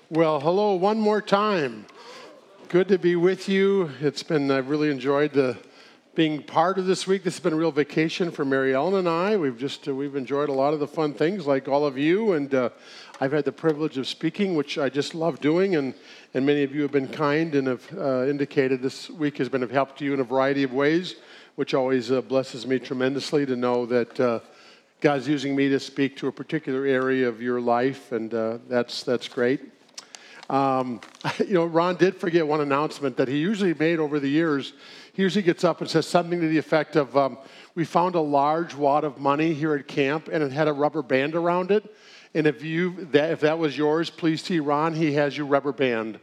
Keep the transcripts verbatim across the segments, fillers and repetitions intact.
Well, hello one more time. Good to be with you. It's been, I've really enjoyed the, being part of this week. This has been a real vacation for Mary Ellen and I. We've just, uh, we've enjoyed a lot of the fun things like all of you. And uh, I've had the privilege of speaking, which I just love doing. And, and many of you have been kind and have uh, indicated this week has been of help to you in a variety of ways, which always uh, blesses me tremendously to know that uh, God's using me to speak to a particular area of your life. And uh, that's, that's great. Um, you know, Ron did forget one announcement that he usually made over the years. He usually gets up and says something to the effect of, um, we found a large wad of money here at camp, and it had a rubber band around it. And if you that if that was yours, please see Ron. He has your rubber band.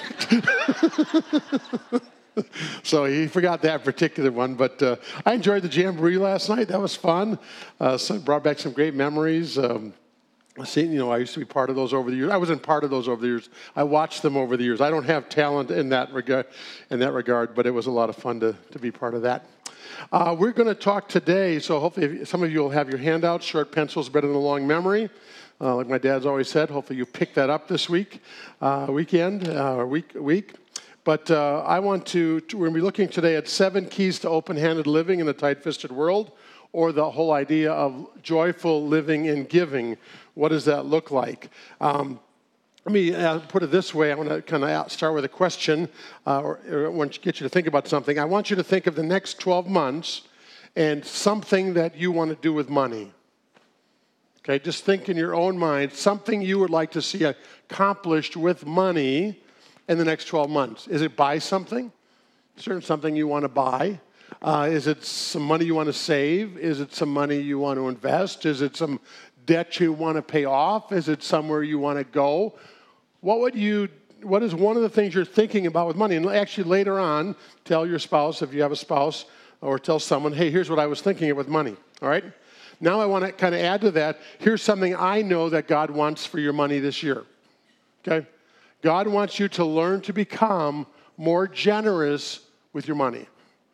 So he forgot that particular one. But uh, I enjoyed the jamboree last night. That was fun. Uh, so it brought back some great memories. Um, See, you know, I used to be part of those over the years. I wasn't part of those over the years. I watched them over the years. I don't have talent in that regard, in that regard, but it was a lot of fun to, to be part of that. Uh, we're going to talk today, so hopefully some of you will have your handouts. Short pencils better than a long memory. Uh, like my dad's always said, hopefully you pick that up this week, uh, weekend, uh, or week, week. But uh, I want to, to, we're going to be looking today at seven keys to open-handed living in a tight-fisted world, or the whole idea of joyful living and giving. What does that look like? Um, let me uh, put it this way. I want to kind of start with a question, uh, or, or I want to get you to think about something. I want you to think of the next twelve months and something that you want to do with money. Okay, just think in your own mind, something you would like to see accomplished with money in the next twelve months. Is it buy something? Is there something you want to buy? Uh, is it some money you want to save? Is it some money you want to invest? Is it some debt you want to pay off? Is it somewhere you want to go? What would you, what is one of the things you're thinking about with money? And actually later on, tell your spouse, if you have a spouse, or tell someone, hey, here's what I was thinking of with money, all right? Now I want to kind of add to that, here's something I know that God wants for your money this year, okay? God wants you to learn to become more generous with your money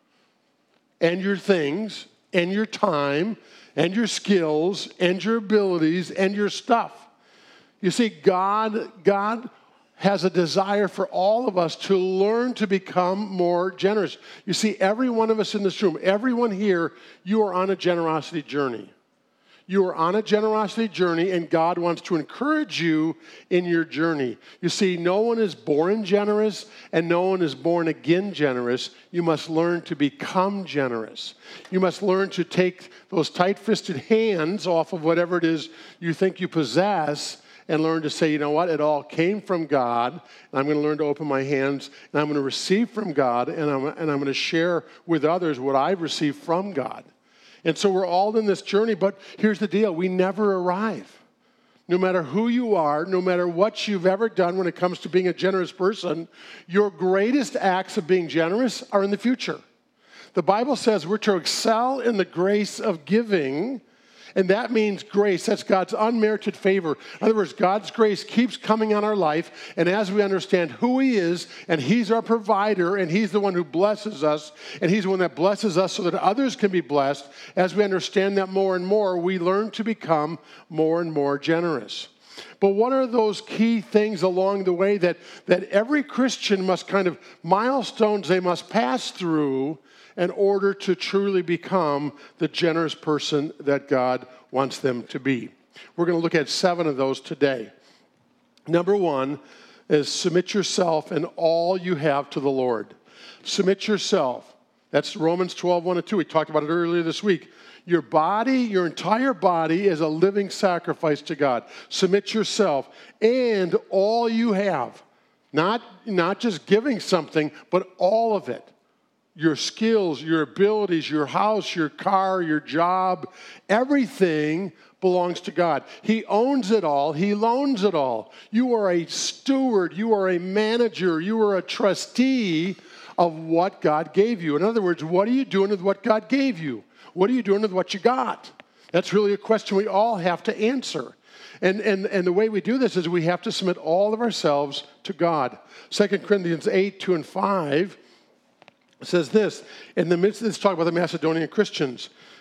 and your things and your time and your skills, and your abilities, and your stuff. You see, God, God has a desire for all of us to learn to become more generous. You see, every one of us in this room, everyone here, you are on a generosity journey. You are on a generosity journey, and God wants to encourage you in your journey. You see, no one is born generous, and no one is born again generous. You must learn to become generous. You must learn to take those tight-fisted hands off of whatever it is you think you possess and learn to say, you know what, it all came from God, and I'm going to learn to open my hands, and I'm going to receive from God, and I'm, and I'm going to share with others what I've received from God. And so we're all in this journey, but here's the deal. We never arrive. No matter who you are, no matter what you've ever done when it comes to being a generous person, your greatest acts of being generous are in the future. The Bible says we're to excel in the grace of giving, and that means grace. That's God's unmerited favor. In other words, God's grace keeps coming on our life, and as we understand who He is, and He's our provider, and He's the one who blesses us, and He's the one that blesses us so that others can be blessed, as we understand that more and more, we learn to become more and more generous. But what are those key things along the way that, that every Christian must kind of, milestones they must pass through in order to truly become the generous person that God wants them to be? We're going to look at seven of those today. Number one is submit yourself and all you have to the Lord. Submit yourself. That's Romans twelve, one and two. We talked about it earlier this week. Your body, your entire body is a living sacrifice to God. Submit yourself and all you have. Not, not just giving something, but all of it. Your skills, your abilities, your house, your car, your job, everything belongs to God. He owns it all. He loans it all. You are a steward. You are a manager. You are a trustee of what God gave you. In other words, what are you doing with what God gave you? What are you doing with what you got? That's really a question we all have to answer. And, and, and the way we do this is we have to submit all of ourselves to God. Second Corinthians eight, two and five says this, in the midst of this talk about the Macedonian Christians,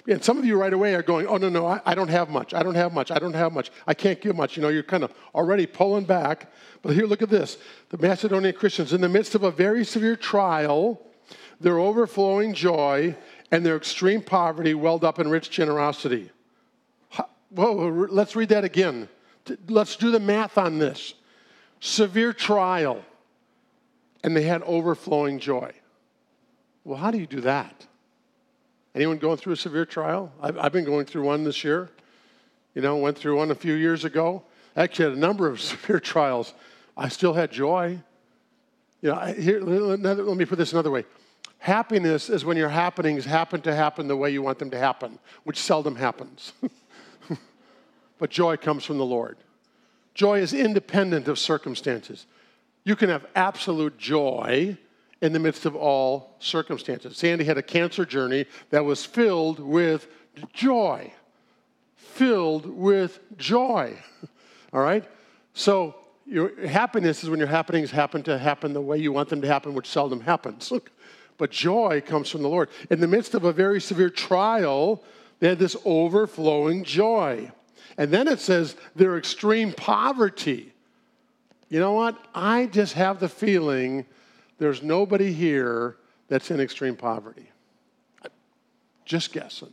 And some of you right away are going, oh, no, no, I, I don't have much. I don't have much. I don't have much. I can't give much. You know, you're kind of already pulling back. But here, look at this. The Macedonian Christians, in the midst of a very severe trial, their overflowing joy and their extreme poverty welled up in rich generosity. Whoa, let's read that again. Let's do the math on this. Severe trial, and they had overflowing joy. Well, how do you do that? Anyone going through a severe trial? I've, I've been going through one this year. You know, went through one a few years ago. I actually had a number of severe trials. I still had joy. You know, I, here, let, let me put this another way. Happiness is when your happenings happen to happen the way you want them to happen, which seldom happens. But joy comes from the Lord. Joy is independent of circumstances. You can have absolute joy in the midst of all circumstances. Sandy had a cancer journey that was filled with joy. Filled with joy. All right? So your happiness is when your happenings happen to happen the way you want them to happen, which seldom happens. But joy comes from the Lord. In the midst of a very severe trial, they had this overflowing joy. And then it says their extreme poverty. You know what? I just have the feeling there's nobody here that's in extreme poverty. Just guessing.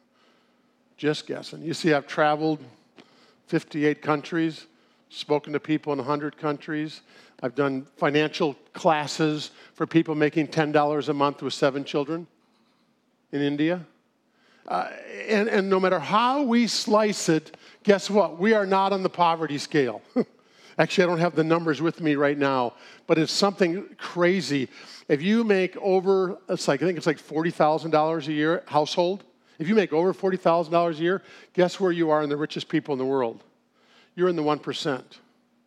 Just guessing. You see, I've traveled fifty-eight countries, spoken to people in one hundred countries. I've done financial classes for people making ten dollars a month with seven children in India. Uh, and, and no matter how we slice it, guess what? We are not on the poverty scale. Actually, I don't have the numbers with me right now, but it's something crazy. If you make over, it's like I think it's like forty thousand dollars a year household. If you make over forty thousand dollars a year, guess where you are in the richest people in the world? You're in the one percent.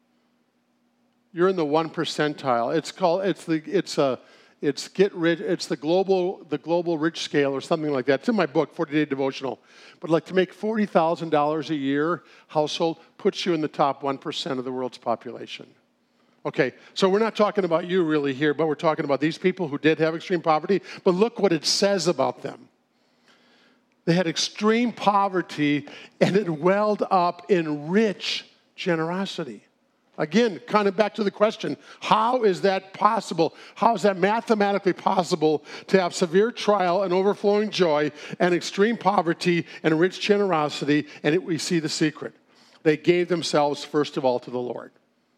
You're in the one percentile. It's called. It's the. It's a. It's get rich. It's the global. The global rich scale or something like that. It's in my book, forty day Devotional. But like to make forty thousand dollars a year household puts you in the top one percent of the world's population. Okay, so we're not talking about you really here, but we're talking about these people who did have extreme poverty. But look what it says about them. They had extreme poverty, and it welled up in rich generosity. Again, kind of back to the question, how is that possible? How is that mathematically possible to have severe trial and overflowing joy and extreme poverty and rich generosity? And it, we see the secret. They gave themselves, first of all, to the Lord.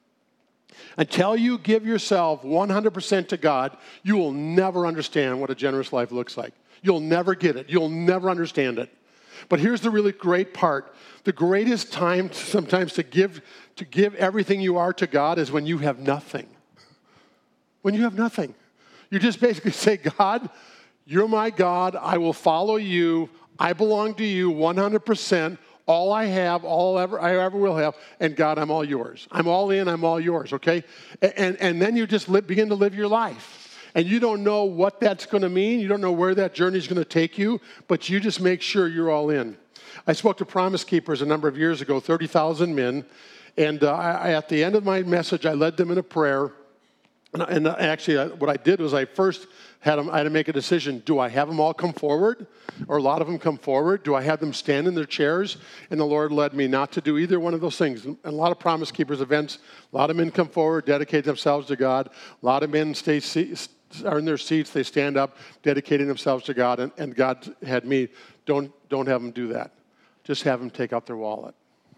Until you give yourself one hundred percent to God, you will never understand what a generous life looks like. You'll never get it. You'll never understand it. But here's the really great part. The greatest time sometimes to give to give everything you are to God is when you have nothing. When you have nothing. You just basically say, God, you're my God. I will follow you. I belong to you one hundred percent. All I have, all ever, I ever will have, and God, I'm all yours. I'm all in, I'm all yours, okay? And, and then you just live, begin to live your life. And you don't know what that's going to mean. You don't know where that journey is going to take you, but you just make sure you're all in. I spoke to Promise Keepers a number of years ago, thirty thousand men, and uh, I, at the end of my message, I led them in a prayer. And, and actually, I, what I did was I first had them, I had to make a decision. Do I have them all come forward? Or a lot of them come forward? Do I have them stand in their chairs? And the Lord led me not to do either one of those things. And a lot of Promise Keepers events, a lot of men come forward, dedicate themselves to God. A lot of men stay are in their seats, they stand up, dedicating themselves to God. And, and God had me, don't, don't have them do that. Just have them take out their wallet.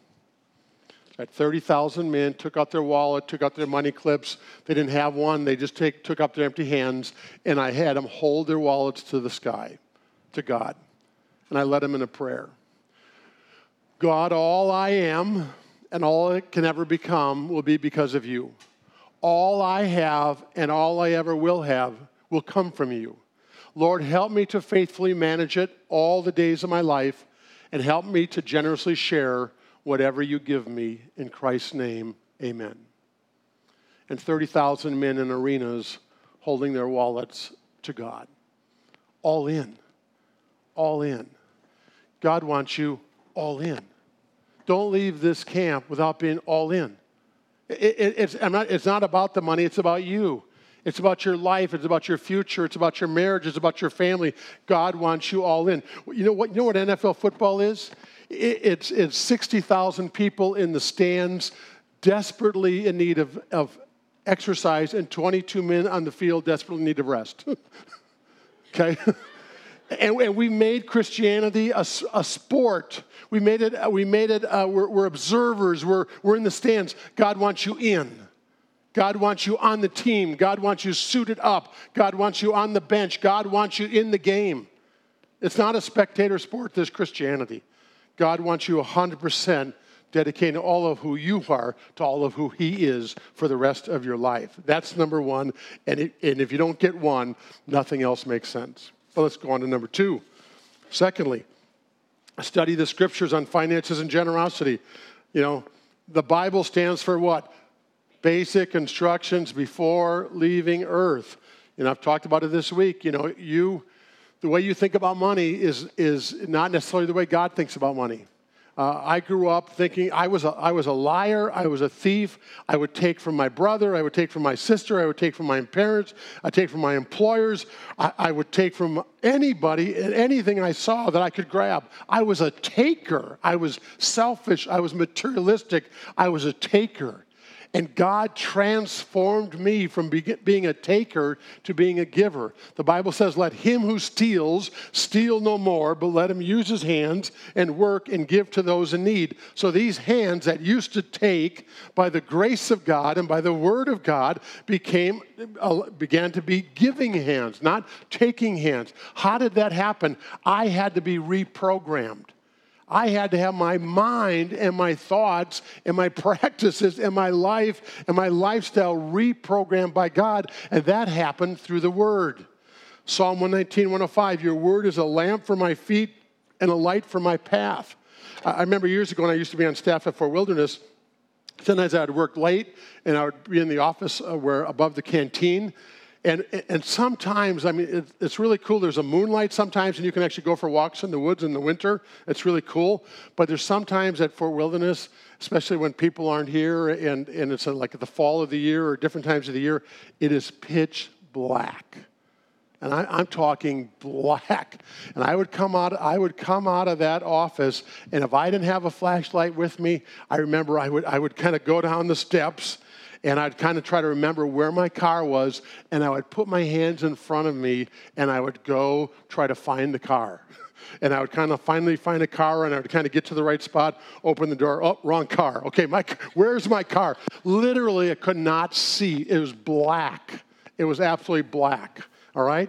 At thirty thousand men took out their wallet, took out their money clips. They didn't have one. They just take, took up their empty hands, and I had them hold their wallets to the sky, to God. And I led them in a prayer. God, all I am and all it can ever become will be because of you. All I have and all I ever will have will come from you. Lord, help me to faithfully manage it all the days of my life, and help me to generously share whatever you give me. In Christ's name, amen. And thirty thousand men in arenas holding their wallets to God. All in. All in. God wants you all in. Don't leave this camp without being all in. It, it, it's, I'm not, it's not about the money, it's about you. It's about your life. It's about your future. It's about your marriage. It's about your family. God wants you all in. You know what? You know what N F L football is? It's it's sixty thousand people in the stands, desperately in need of, of exercise, and twenty-two men on the field desperately in need of rest. Okay. And, and we made Christianity a, a sport. We made it. We made it. Uh, we're, we're observers. We're we're in the stands. God wants you in. God wants you on the team. God wants you suited up. God wants you on the bench. God wants you in the game. It's not a spectator sport, this Christianity. God wants you one hundred percent dedicating all of who you are to all of who he is for the rest of your life. That's number one. And, it, and if you don't get one, nothing else makes sense. But let's go on to number two. Secondly, study the scriptures on finances and generosity. You know, the Bible stands for what? Basic instructions before leaving earth. And I've talked about it this week. You know, you, the way you think about money is, is not necessarily the way God thinks about money. Uh, I grew up thinking I was, a, I was a liar, I was a thief. I would take from my brother, I would take from my sister, I would take from my parents, I'd take from my employers, I, I would take from anybody and anything I saw that I could grab. I was a taker. I was selfish. I was materialistic. I was a taker. And God transformed me from being a taker to being a giver. The Bible says, let him who steals, steal no more, but let him use his hands and work and give to those in need. So these hands that used to take, by the grace of God and by the word of God, became uh, began to be giving hands, not taking hands. How did that happen? I had to be reprogrammed. I had to have my mind and my thoughts and my practices and my life and my lifestyle reprogrammed by God, and that happened through the Word. Psalm one nineteen, one oh five, your Word is a lamp for my feet and a light for my path. I remember years ago when I used to be on staff at Fort Wilderness, sometimes I would work late and I would be in the office uh, where above the canteen. And, and sometimes, I mean, it, it's really cool. There's a moonlight sometimes, and you can actually go for walks in the woods in the winter. It's really cool. But there's sometimes at Fort Wilderness, especially when people aren't here, and, and it's like at the fall of the year or different times of the year, it is pitch black. And I, I'm talking black. And I would come out. I would come out of that office, and if I didn't have a flashlight with me, I remember I would I would kind of go down the steps. And I'd kind of try to remember where my car was, and I would put my hands in front of me, and I would go try to find the car. And I would kind of finally find a car, and I would kind of get to the right spot, open the door. Oh, wrong car. Okay, my where's my car? Literally, I could not see. It was black. It was absolutely black, all right?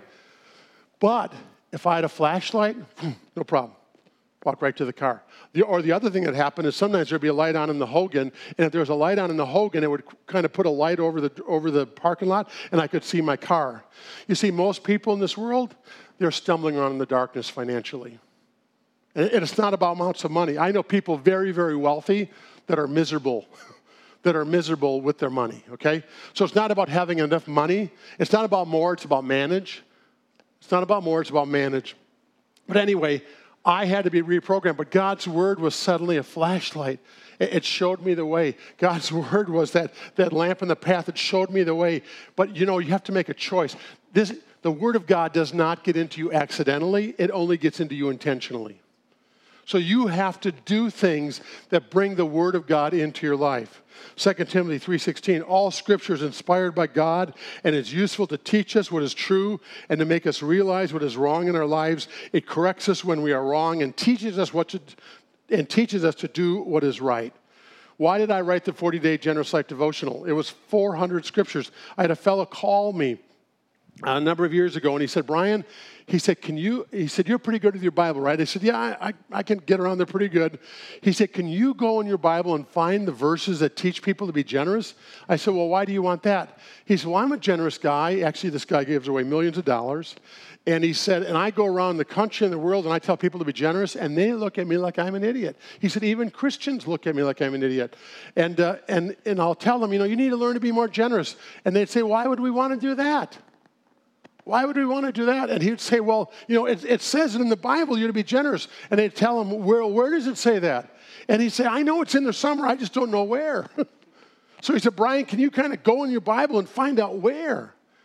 But if I had a flashlight, no problem. Walk right to the car. The, or the other thing that happened is sometimes there'd be a light on in the Hogan, and if there was a light on in the Hogan, it would kind of put a light over the over the parking lot, and I could see my car. You see, most people in this world, they're stumbling around in the darkness financially. And, and it's not about amounts of money. I know people very, very wealthy that are miserable, that are miserable with their money, okay? So it's not about having enough money. It's not about more, it's about manage. It's not about more, it's about manage. But anyway, I had to be reprogrammed, but God's word was suddenly a flashlight. It showed me the way. God's word was that, that lamp in the path. It showed me the way. But, you know, you have to make a choice. This, the word of God does not get into you accidentally. It only gets into you intentionally. So you have to do things that bring the word of God into your life. Second Timothy three sixteen, all scripture is inspired by God and is useful to teach us what is true and to make us realize what is wrong in our lives. It corrects us when we are wrong and teaches us what to, and teaches us to do what is right. Why did I write the forty-day Generous Life devotional? It was four hundred scriptures. I had a fellow call me a number of years ago, and he said, Brian, he said, can you, he said, you're pretty good with your Bible, right? I said, yeah, I, I, I can get around there pretty good. He said, can you go in your Bible and find the verses that teach people to be generous? I said, well, why do you want that? He said, well, I'm a generous guy. Actually, this guy gives away millions of dollars. And he said, and I go around the country and the world and I tell people to be generous, and they look at me like I'm an idiot. He said, even Christians look at me like I'm an idiot. And, uh, and, and I'll tell them, you know, you need to learn to be more generous. And they'd say, why would we want to do that? Why would we want to do that? And he'd say, well, you know, it, it says it in the Bible, you're to be generous. And they'd tell him, where, where does it say that? And he'd say, I know it's in there somewhere, I just don't know where. So he said, Brian, can you kind of go in your Bible and find out where?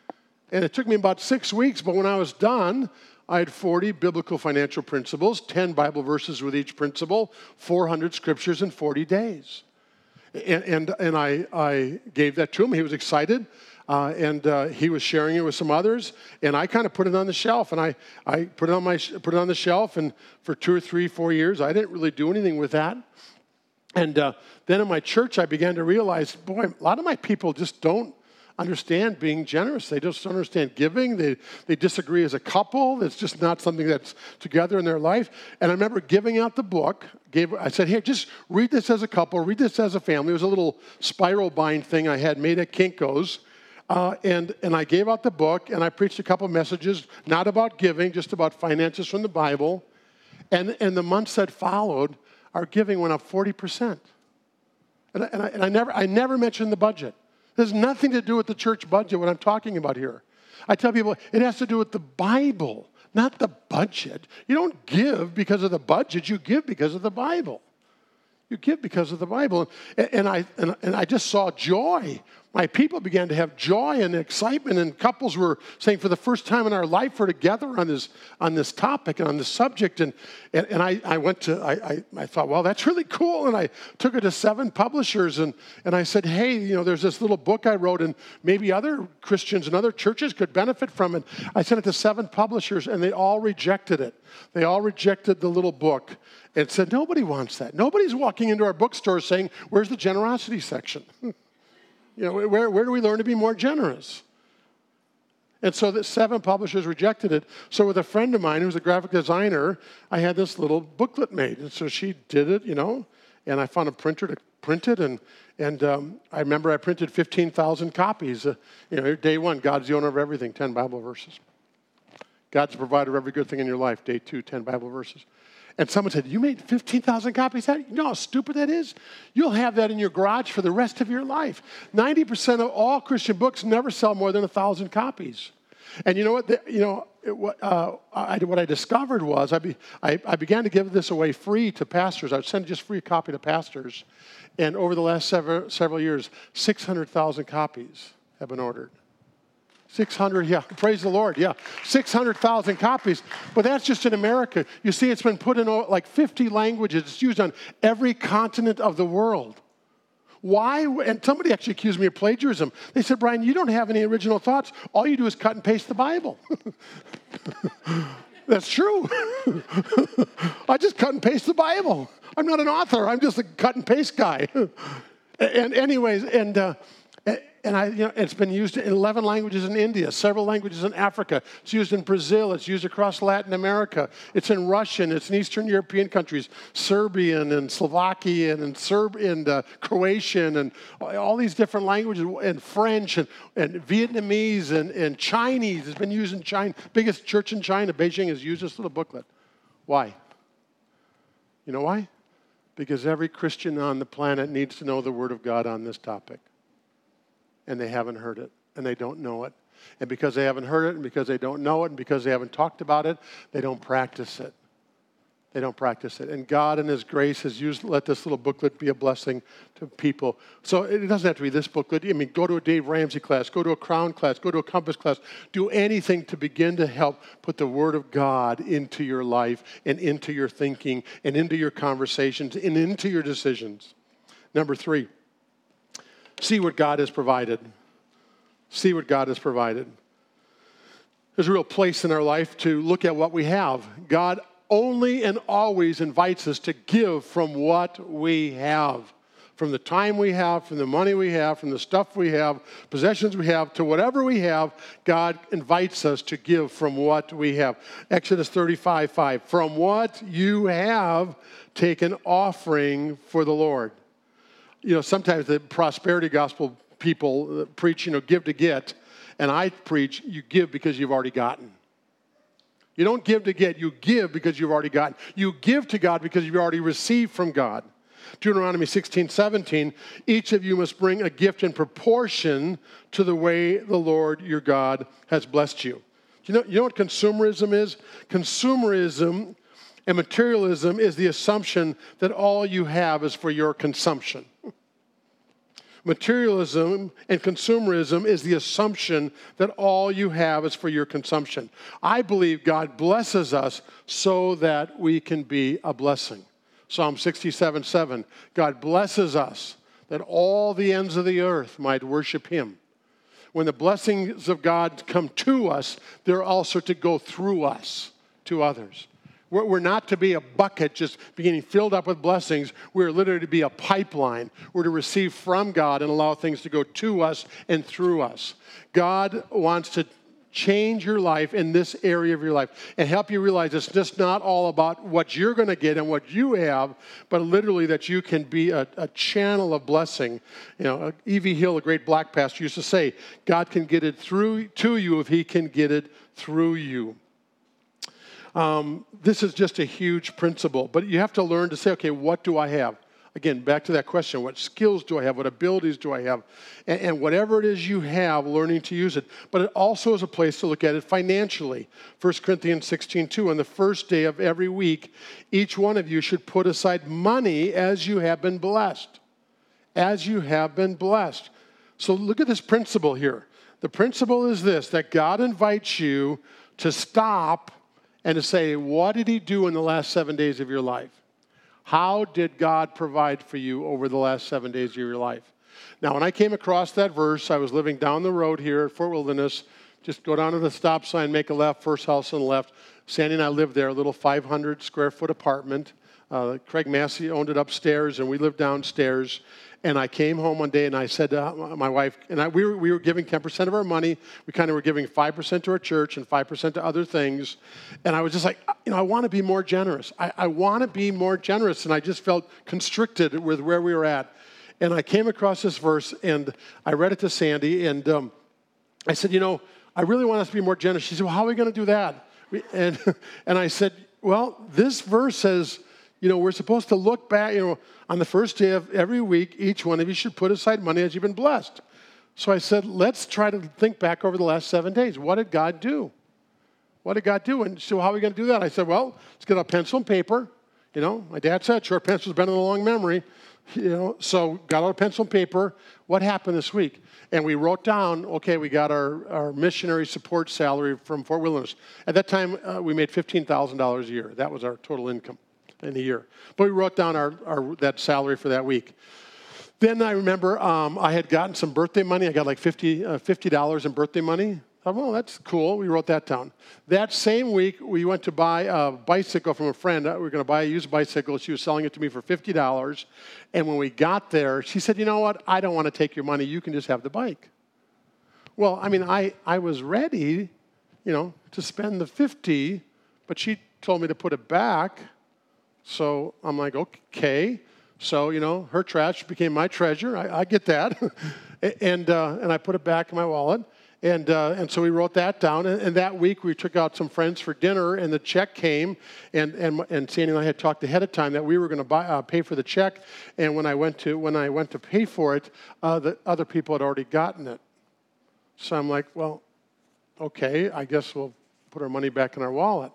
And it took me about six weeks, but when I was done, I had forty biblical financial principles, ten Bible verses with each principle, four hundred scriptures in forty days. And, and, and I, I gave that to him. He was excited, uh, and uh, he was sharing it with some others. And I kind of put it on the shelf, and I, I put it on my put it on the shelf. And for two or three, four years, I didn't really do anything with that. And uh, then in my church, I began to realize, boy, a lot of my people just don't understand being generous. They just don't understand giving. They they disagree as a couple. It's just not something that's together in their life. And I remember giving out the book. Gave I said, here, just read this as a couple. Read this as a family. It was a little spiral bind thing I had made at Kinko's. Uh, and, and I gave out the book, and I preached a couple messages, not about giving, just about finances from the Bible. And, and the months that followed, our giving went up forty percent. And I, and I, and I never I never mentioned the budget. There's nothing to do with the church budget, what I'm talking about here. I tell people it has to do with the Bible, not the budget. You don't give because of the budget. You give because of the Bible. You give because of the Bible. And, and, I, and, and I just saw joy. My people began to have joy and excitement, and couples were saying for the first time in our life we're together on this on this topic and on this subject. And and, and I, I went to, I, I, I thought, well, that's really cool. And I took it to seven publishers, and, and I said, hey, you know, there's this little book I wrote, and maybe other Christians and other churches could benefit from it. I sent it to seven publishers, and they all rejected it. They all rejected the little book and said, nobody wants that. Nobody's walking into our bookstore saying, where's the generosity section? You know, where, where do we learn to be more generous? And so the seven publishers rejected it. So with a friend of mine who's a graphic designer, I had this little booklet made. And so she did it, you know, and I found a printer to print it. And, and um, I remember I printed fifteen thousand copies. Uh, you know, day one, God's the owner of everything, ten Bible verses. God's the provider of every good thing in your life. Day two, ten Bible verses. And someone said, you made fifteen thousand copies? You know how stupid that is? You'll have that in your garage for the rest of your life. ninety percent of all Christian books never sell more than one thousand copies. And you know what? The, you know, it, what, uh, I, what I discovered was I, be, I, I began to give this away free to pastors. I would send just free a copy to pastors. And over the last several, several years, six hundred thousand copies have been ordered. six hundred, yeah, praise the Lord, yeah. six hundred thousand copies, but that's just in America. You see, it's been put in like fifty languages. It's used on every continent of the world. Why? And somebody actually accused me of plagiarism. They said, Brian, you don't have any original thoughts. All you do is cut and paste the Bible. That's true. I just cut and paste the Bible. I'm not an author. I'm just a cut and paste guy. And anyways, and... Uh, And I, you know, it's been used in eleven languages in India, several languages in Africa. It's used in Brazil. It's used across Latin America. It's in Russian. It's in Eastern European countries, Serbian and Slovakian and Serb and uh, Croatian and all these different languages, and French and, and Vietnamese and, and Chinese. It's been used in China. Biggest church in China, Beijing, has used this little booklet. Why? You know why? Because every Christian on the planet needs to know the Word of God on this topic. And they haven't heard it, and they don't know it. And because they haven't heard it, and because they don't know it, and because they haven't talked about it, they don't practice it. They don't practice it. And God in His grace has used, let this little booklet be a blessing to people. So it doesn't have to be this booklet. I mean, go to a Dave Ramsey class, go to a Crown class, go to a Compass class. Do anything to begin to help put the Word of God into your life and into your thinking and into your conversations and into your decisions. Number three. See what God has provided. See what God has provided. There's a real place in our life to look at what we have. God only and always invites us to give from what we have. From the time we have, from the money we have, from the stuff we have, possessions we have, to whatever we have, God invites us to give from what we have. Exodus thirty-five five. From what you have, take an offering for the Lord. You know, sometimes the prosperity gospel people preach, you know, give to get. And I preach, you give because you've already gotten. You don't give to get, you give because you've already gotten. You give to God because you've already received from God. Deuteronomy sixteen seventeen, each of you must bring a gift in proportion to the way the Lord your God has blessed you. You know, you know what consumerism is? Consumerism and materialism is the assumption that all you have is for your consumption. Materialism and consumerism is the assumption that all you have is for your consumption. I believe God blesses us so that we can be a blessing. Psalm sixty-seven seven, God blesses us that all the ends of the earth might worship him. When the blessings of God come to us, they're also to go through us to others. We're not to be a bucket just beginning filled up with blessings. We're literally to be a pipeline. We're to receive from God and allow things to go to us and through us. God wants to change your life in this area of your life and help you realize it's just not all about what you're going to get and what you have, but literally that you can be a, a channel of blessing. You know, E V Hill, a great black pastor, used to say, God can get it through to you if he can get it through you. Um, this is just a huge principle, but you have to learn to say, okay, what do I have? Again, back to that question, what skills do I have? What abilities do I have? And, and whatever it is you have, learning to use it. But it also is a place to look at it financially. First Corinthians sixteen two, on the first day of every week, each one of you should put aside money as you have been blessed. As you have been blessed. So look at this principle here. The principle is this, that God invites you to stop and to say, what did he do in the last seven days of your life? How did God provide for you over the last seven days of your life? Now, when I came across that verse, I was living down the road here at Fort Wilderness. Just go down to the stop sign, make a left, first house on the left. Sandy and I lived there, a little five hundred square foot apartment. Uh, Craig Massey owned it upstairs, and we lived downstairs. And I came home one day, and I said to my wife, and I, we, were, we were giving ten percent of our money. We kind of were giving five percent to our church and five percent to other things. And I was just like, you know, I want to be more generous. I, I want to be more generous. And I just felt constricted with where we were at. And I came across this verse, and I read it to Sandy, and um, I said, you know, I really want us to be more generous. She said, well, how are we going to do that? We, and, and I said, well, this verse says, you know, we're supposed to look back, you know, on the first day of every week, each one of you should put aside money as you've been blessed. So I said, let's try to think back over the last seven days. What did God do? What did God do? And so how are we going to do that? I said, well, let's get a pencil and paper. You know, my dad said, short pencil's better than a long memory. You know, so got out a pencil and paper. What happened this week? And we wrote down, okay, we got our, our missionary support salary from Fort Wilderness. At that time, uh, we made fifteen thousand dollars a year. That was our total income in a year. But we wrote down our, our that salary for that week. Then I remember um, I had gotten some birthday money. I got like fifty dollars in birthday money. I thought, well, that's cool. We wrote that down. That same week, we went to buy a bicycle from a friend. We were going to buy a used bicycle. She was selling it to me for fifty dollars. And when we got there, she said, you know what? I don't want to take your money. You can just have the bike. Well, I mean, I, I was ready, you know, to spend the fifty, but she told me to put it back. So I'm like, okay. So, you know, her trash became my treasure. I, I get that. and uh, and I put it back in my wallet. And uh, and so we wrote that down. And, and that week we took out some friends for dinner, and the check came. And and and Sandy and I had talked ahead of time that we were going to buy uh, pay for the check. And when I went to when I went to pay for it, uh, the other people had already gotten it. So I'm like, well, okay, I guess we'll put our money back in our wallet.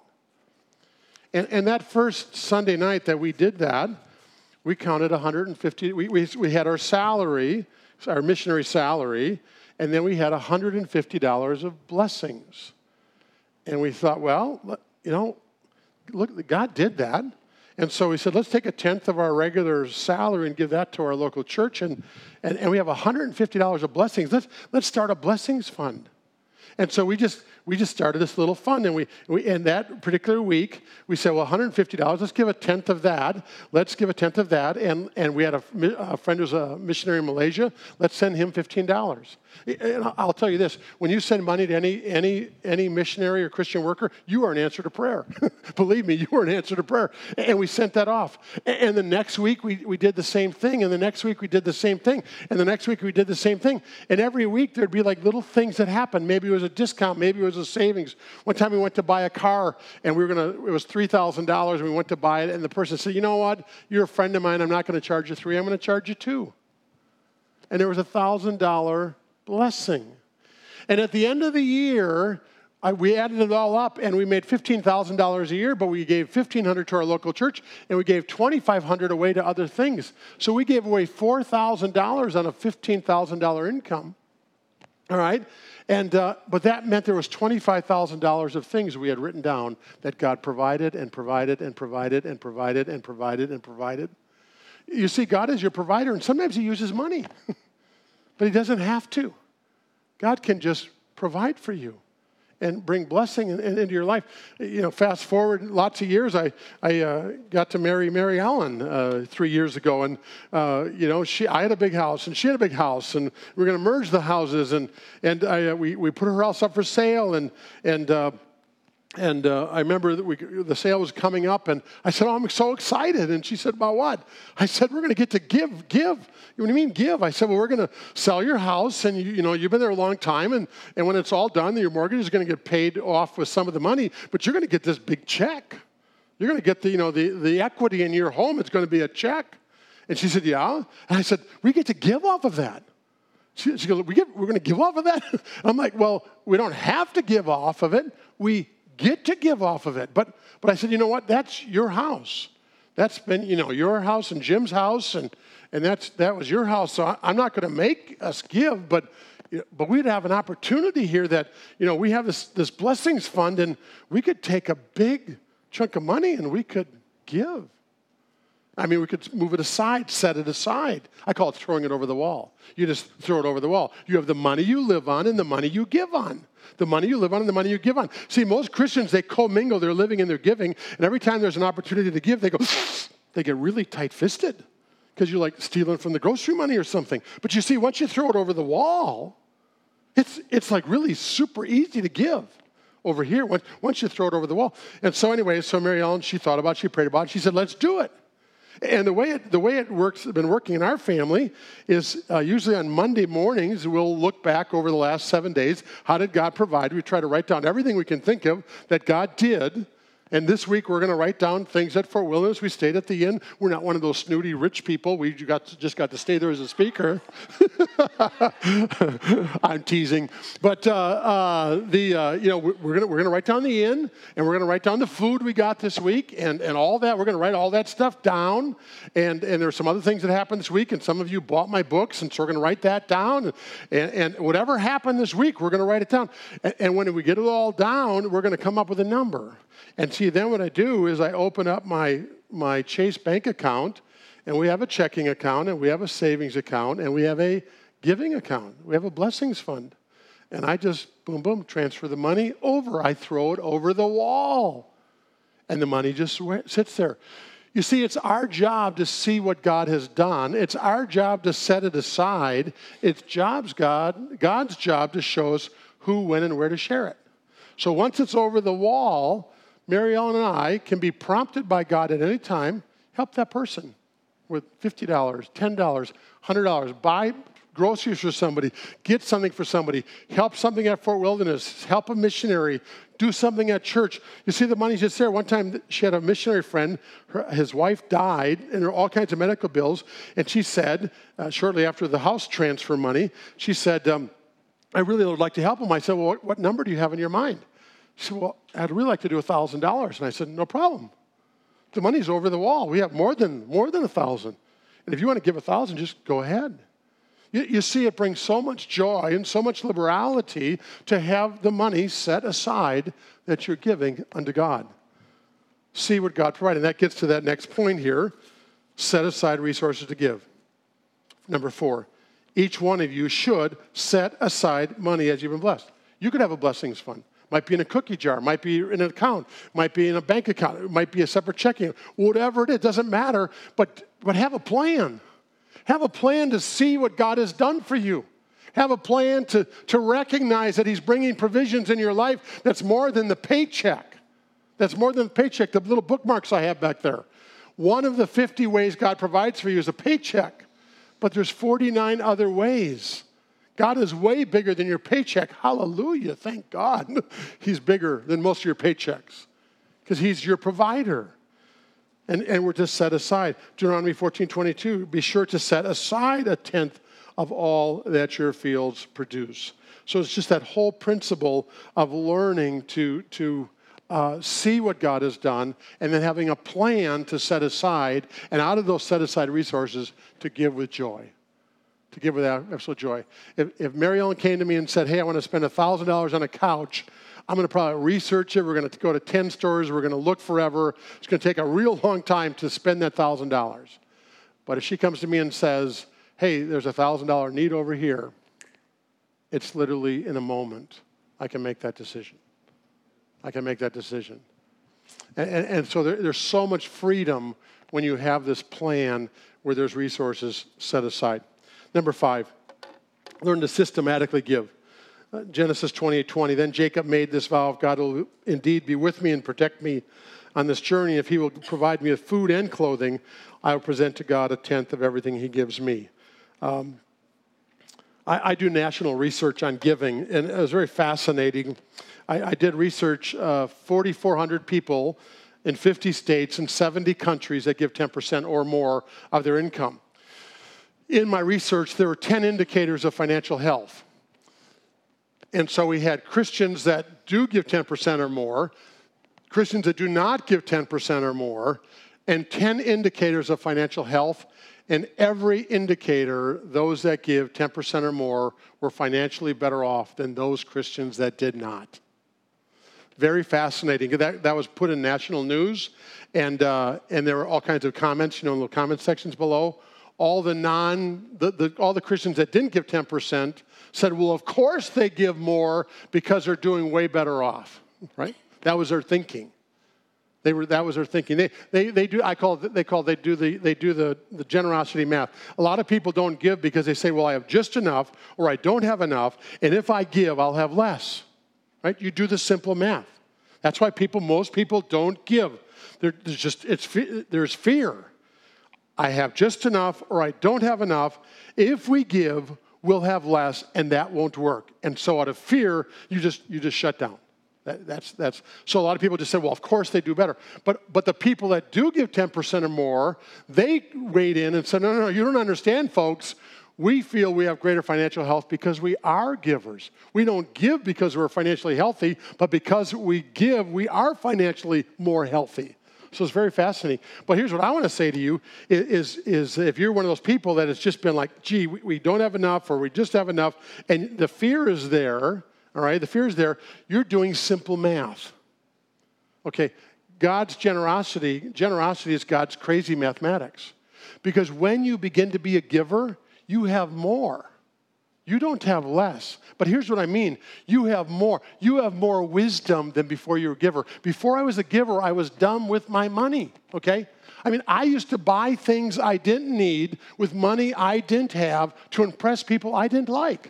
And, and that first Sunday night that we did that, we counted one hundred fifty. We, we, we had our salary, our missionary salary, and then we had one hundred fifty dollars of blessings. And we thought, well, you know, look, God did that. And so we said, let's take a tenth of our regular salary and give that to our local church. And, and, and we have one hundred fifty dollars of blessings. Let's, let's start a blessings fund. And so we just we just started this little fund, and we, we in that particular week we said, well, one hundred fifty dollars. Let's give a tenth of that. Let's give a tenth of that. And and we had a, a friend who's a missionary in Malaysia. Let's send him fifteen dollars. And I'll tell you this: when you send money to any any any missionary or Christian worker, you are an answer to prayer. Believe me, you are an answer to prayer. And we sent that off. And the next week we we did the same thing. And the next week we did the same thing. And the next week we did the same thing. And every week there'd be like little things that happened. Maybe it was a discount. Maybe it was a savings. One time we went to buy a car, and we were gonna. It was three thousand dollars, and we went to buy it. And the person said, "You know what? You're a friend of mine. I'm not going to charge you three. I'm going to charge you two." And there was a thousand dollar blessing. And at the end of the year, I, we added it all up, and we made fifteen thousand dollars a year, but we gave fifteen hundred dollars to our local church, and we gave twenty-five hundred dollars away to other things. So we gave away four thousand dollars on a fifteen thousand dollars income, all right? And uh, but that meant there was twenty-five thousand dollars of things we had written down that God provided and provided and provided and provided and provided and provided. You see, God is your provider, and sometimes he uses money, but he doesn't have to. God can just provide for you and bring blessing in, in, into your life. You know, fast forward lots of years, I, I uh, got to marry Mary Ellen uh, three years ago. And, uh, you know, she, I had a big house, and she had a big house. And we were going to merge the houses. And, and I, uh, we, we put her house up for sale. And, and, uh, and uh, I remember that we, the sale was coming up. And I said, oh, I'm so excited. And she said, about what? I said, we're going to get to give, give. What do you mean give? I said, well, we're going to sell your house, and you, you know, you've been there a long time, and, and when it's all done, your mortgage is going to get paid off with some of the money, but you're going to get this big check. You're going to get the, you know, the, the equity in your home. It's going to be a check. And she said, yeah. And I said, we get to give off of that. She, she goes, we get, we're going to give off of that? I'm like, well, we don't have to give off of it. We get to give off of it. But, but I said, you know what? That's your house. That's been, you know, your house and Jim's house, and And that's that was your house, so I, I'm not going to make us give, but you know, but we'd have an opportunity here that, you know, we have this, this blessings fund, and we could take a big chunk of money and we could give. I mean, we could move it aside, set it aside. I call it throwing it over the wall. You just throw it over the wall. You have the money you live on and the money you give on. The money you live on and the money you give on. See, most Christians, they commingle their living and their giving, and every time there's an opportunity to give, they go, they get really tight-fisted. Because you're like stealing from the grocery money or something. But you see, once you throw it over the wall, it's it's like really super easy to give over here once, once you throw it over the wall. And so anyway, so Mary Ellen, she thought about it, she prayed about it, she said, let's do it. And the way it, the way it works, been working in our family is uh, usually on Monday mornings, we'll look back over the last seven days. How did God provide? We try to write down everything we can think of that God did. And this week, we're going to write down things at Fort Wilderness. We stayed at the inn. We're not one of those snooty rich people. We got to, just got to stay there as a speaker. I'm teasing. But, uh, uh, the uh, you know, we're going to we're gonna write down the inn, and we're going to write down the food we got this week, and, and all that. We're going to write all that stuff down. And, and there are some other things that happened this week, and some of you bought my books, and so we're going to write that down. And, and whatever happened this week, we're going to write it down. And, and when we get it all down, we're going to come up with a number. And see, then what I do is I open up my, my Chase bank account, and we have a checking account, and we have a savings account, and we have a giving account. We have a blessings fund. And I just, boom, boom, transfer the money over. I throw it over the wall. And the money just sits there. You see, it's our job to see what God has done. It's our job to set it aside. It's job's God, God's job to show us who, when, and where to share it. So once it's over the wall, Mary Ellen and I can be prompted by God at any time, help that person with fifty dollars, ten dollars, one hundred dollars, buy groceries for somebody, get something for somebody, help something at Fort Wilderness, help a missionary, do something at church. You see, the money's just there. One time she had a missionary friend, her, his wife died, and there were all kinds of medical bills, and she said, uh, shortly after the house transfer money, she said, um, I really would like to help him. I said, well, what, what number do you have in your mind? She said, well, I'd really like to do one thousand dollars. And I said, no problem. The money's over the wall. We have more than more than one thousand dollars. And if you want to give one thousand dollars, just go ahead. You, you see, it brings so much joy and so much liberality to have the money set aside that you're giving unto God. See what God provided. And that gets to that next point here. Set aside resources to give. Number four, each one of you should set aside money as you've been blessed. You could have a blessings fund. Might be in a cookie jar, might be in an account, might be in a bank account, it might be a separate checking, whatever it is, doesn't matter, but, but have a plan. Have a plan to see what God has done for you. Have a plan to, to recognize that he's bringing provisions in your life that's more than the paycheck. That's more than the paycheck, the little bookmarks I have back there. One of the fifty ways God provides for you is a paycheck, but there's forty-nine other ways. God is way bigger than your paycheck. Hallelujah. Thank God. He's bigger than most of your paychecks because he's your provider. And, and we're to set aside. Deuteronomy fourteen twenty-two, be sure to set aside a tenth of all that your fields produce. So it's just that whole principle of learning to, to uh, see what God has done and then having a plan to set aside, and out of those set aside resources to give with joy. To give with absolute joy. If, if Mary Ellen came to me and said, hey, I want to spend one thousand dollars on a couch, I'm going to probably research it. We're going to go to ten stores. We're going to look forever. It's going to take a real long time to spend that one thousand dollars. But if she comes to me and says, hey, there's a one thousand dollars need over here, it's literally in a moment I can make that decision. I can make that decision. And, and, and so there, there's so much freedom when you have this plan where there's resources set aside. Number five, learn to systematically give. Uh, Genesis twenty-eight twenty, then Jacob made this vow, if God will indeed be with me and protect me on this journey, if he will provide me with food and clothing, I will present to God a tenth of everything he gives me. Um, I, I do national research on giving, and it was very fascinating. I, I did research uh, forty-four hundred people in fifty states and seventy countries that give ten percent or more of their income. In my research, there were ten indicators of financial health. And so we had Christians that do give ten percent or more, Christians that do not give ten percent or more, and ten indicators of financial health. And every indicator, those that give ten percent or more were financially better off than those Christians that did not. Very fascinating. That, that was put in national news, and uh, and there were all kinds of comments, you know, in the comment sections below. All the non, the, the, all the Christians that didn't give ten percent said, well, of course they give more because they're doing way better off, right? That was their thinking. They were, that was their thinking. They, they, they do, I call it, they call, they do the, they do the, the generosity math. A lot of people don't give because they say, well, I have just enough or I don't have enough, and if I give, I'll have less, right? You do the simple math. That's why people, most people don't give. There, there's just, it's, there's fear. I have just enough or I don't have enough. If we give, we'll have less, and that won't work. And so out of fear, you just you just shut down. That, that's that's so a lot of people just say, well, of course they do better. But but the people that do give ten percent or more, they weighed in and said, no, no, no, you don't understand, folks. We feel we have greater financial health because we are givers. We don't give because we're financially healthy, but because we give, we are financially more healthy. So it's very fascinating. But here's what I want to say to you is, is, is if you're one of those people that has just been like, gee, we, we don't have enough or we just have enough, and the fear is there, all right, the fear is there, you're doing simple math. Okay, God's generosity, generosity is God's crazy mathematics. Because when you begin to be a giver, you have more. You don't have less. But here's what I mean. You have more. You have more wisdom than before you were a giver. Before I was a giver, I was dumb with my money, okay? I mean, I used to buy things I didn't need with money I didn't have to impress people I didn't like.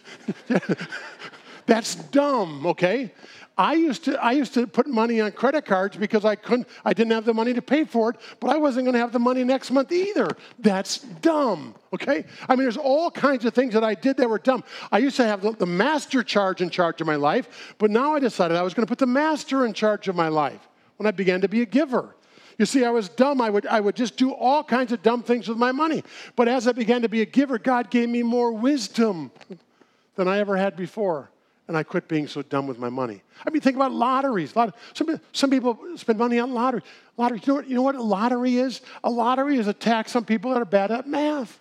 That's dumb, okay? I used to I used to put money on credit cards because I couldn't I didn't have the money to pay for it, but I wasn't going to have the money next month either. That's dumb, okay? I mean, there's all kinds of things that I did that were dumb. I used to have the, the master charge in charge of my life, but now I decided I was going to put the master in charge of my life when I began to be a giver. You see, I was dumb. I would I would just do all kinds of dumb things with my money. But as I began to be a giver, God gave me more wisdom than I ever had before. And I quit being so dumb with my money. I mean, think about lotteries. Lot, some, some people spend money on lottery. Lottery. You know, what, you know what a lottery is? A lottery is a tax on people that are bad at math.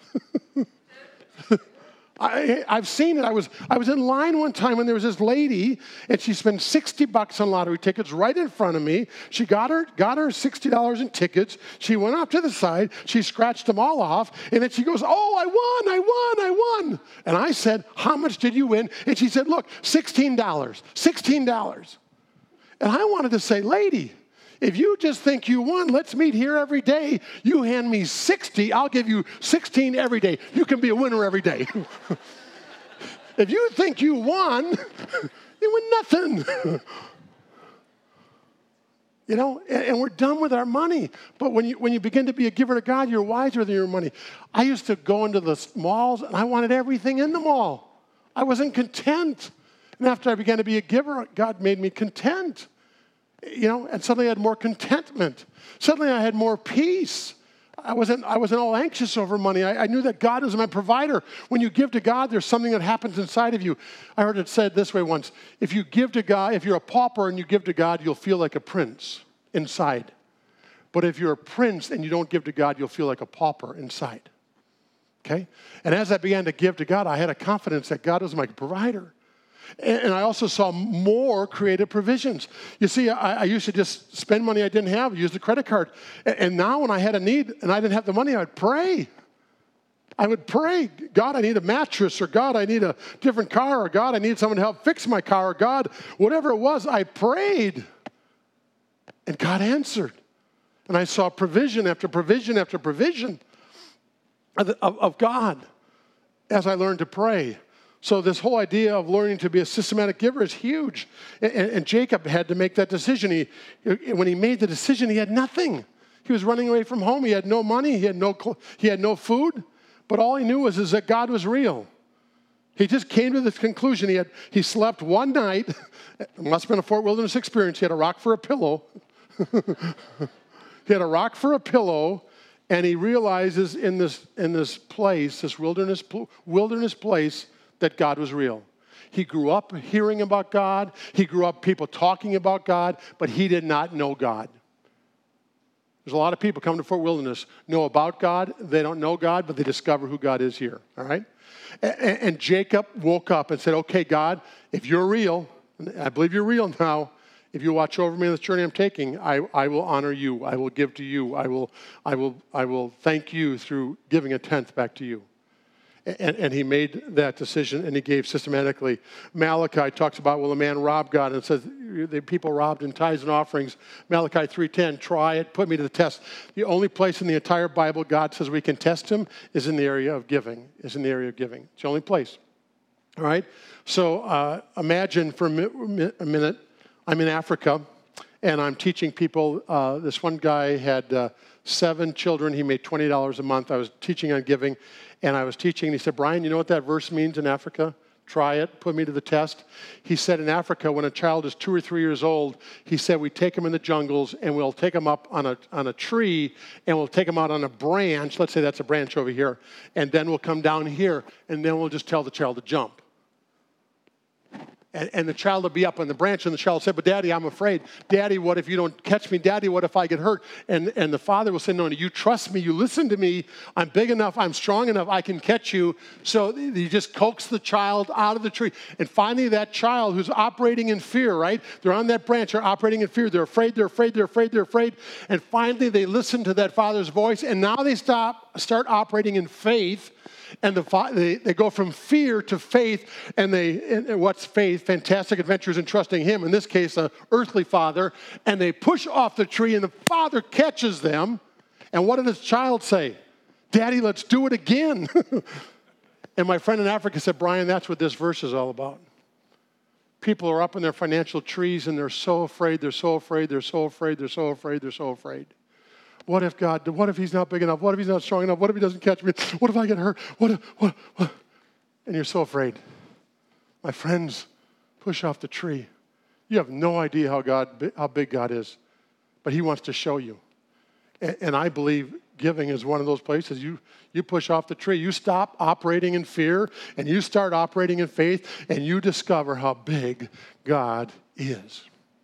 I, I've seen it. I was I was in line one time when there was this lady, and she spent sixty bucks on lottery tickets right in front of me. She got her got her sixty dollars in tickets. She went off to the side. She scratched them all off, and then she goes, "Oh, I won! I won! I won!" And I said, "How much did you win?" And she said, "Look, sixteen dollars. sixteen dollars." And I wanted to say, "Lady, if you just think you won, let's meet here every day. You hand me sixty, I'll give you sixteen every day. You can be a winner every day." If you think you won, you win nothing. You know, and, and we're done with our money. But when you when you begin to be a giver to God, you're wiser than your money. I used to go into the malls, and I wanted everything in the mall. I wasn't content. And after I began to be a giver, God made me content. You know, and suddenly I had more contentment. Suddenly I had more peace. I wasn't, I wasn't all anxious over money. I, I knew that God was my provider. When you give to God, there's something that happens inside of you. I heard it said this way once. If you give to God, if you're a pauper and you give to God, you'll feel like a prince inside. But if you're a prince and you don't give to God, you'll feel like a pauper inside. Okay? And as I began to give to God, I had a confidence that God was my provider. And I also saw more creative provisions. You see, I, I used to just spend money I didn't have, use the credit card. And now when I had a need and I didn't have the money, I would pray. I would pray, God, I need a mattress, or God, I need a different car, or God, I need someone to help fix my car, or God, whatever it was, I prayed. And God answered. And I saw provision after provision after provision of, of, of God as I learned to pray. So this whole idea of learning to be a systematic giver is huge. And, and Jacob had to make that decision. He, when he made the decision, he had nothing. He was running away from home. He had no money. He had no, he had no food. But all he knew was is that God was real. He just came to this conclusion. He had he slept one night. It must have been a Fort Wilderness experience. He had a rock for a pillow. He had a rock for a pillow. And he realizes in this, in this place, this wilderness, wilderness place, that God was real. He grew up hearing about God. He grew up people talking about God, but he did not know God. There's a lot of people come to Fort Wilderness, know about God. They don't know God, but they discover who God is here, all right? And, and Jacob woke up and said, okay, God, if you're real, I believe you're real now, if you watch over me in this journey I'm taking, I, I will honor you. I will give to you. I will, I will, I will thank you through giving a tenth back to you. And, and he made that decision, and he gave systematically. Malachi talks about, will a man rob God? And it says, the people robbed in tithes and offerings. Malachi three ten, try it, put me to the test. The only place in the entire Bible God says we can test him is in the area of giving, is in the area of giving. It's the only place. All right? So uh, imagine for a, mi- a minute, I'm in Africa, and I'm teaching people. Uh, this one guy had uh, seven children. He made twenty dollars a month. I was teaching on giving. And I was teaching, and he said, Brian, you know what that verse means in Africa? Try it, put me to the test. He said in Africa, when a child is two or three years old, he said, we take them in the jungles, and we'll take them up on a, on a tree, and we'll take them out on a branch. Let's say that's a branch over here. And then we'll come down here, and then we'll just tell the child to jump. And, and the child will be up on the branch, and the child will say, but Daddy, I'm afraid. Daddy, what if you don't catch me? Daddy, what if I get hurt? And, and the father will say, no, no, you trust me. You listen to me. I'm big enough. I'm strong enough. I can catch you. So he just coax the child out of the tree. And finally, that child who's operating in fear, right? They're on that branch. They're operating in fear. They're afraid. They're afraid. They're afraid. They're afraid. And finally, they listen to that father's voice. And now they stop, start operating in faith. And the, they, they go from fear to faith, and they, and what's faith? Fantastic adventures in trusting him, in this case, an earthly father, and they push off the tree, and the father catches them, and what did his child say? Daddy, let's do it again. And my friend in Africa said, Brian, that's what this verse is all about. People are up in their financial trees, and they're so afraid, they're so afraid, they're so afraid, they're so afraid, they're so afraid. What if God, what if he's not big enough? What if he's not strong enough? What if he doesn't catch me? What if I get hurt? What if, what, what? And you're so afraid. My friends, push off the tree. You have no idea how God, how big God is, but he wants to show you. And, and I believe giving is one of those places you, you push off the tree. You stop operating in fear, and you start operating in faith, and you discover how big God is.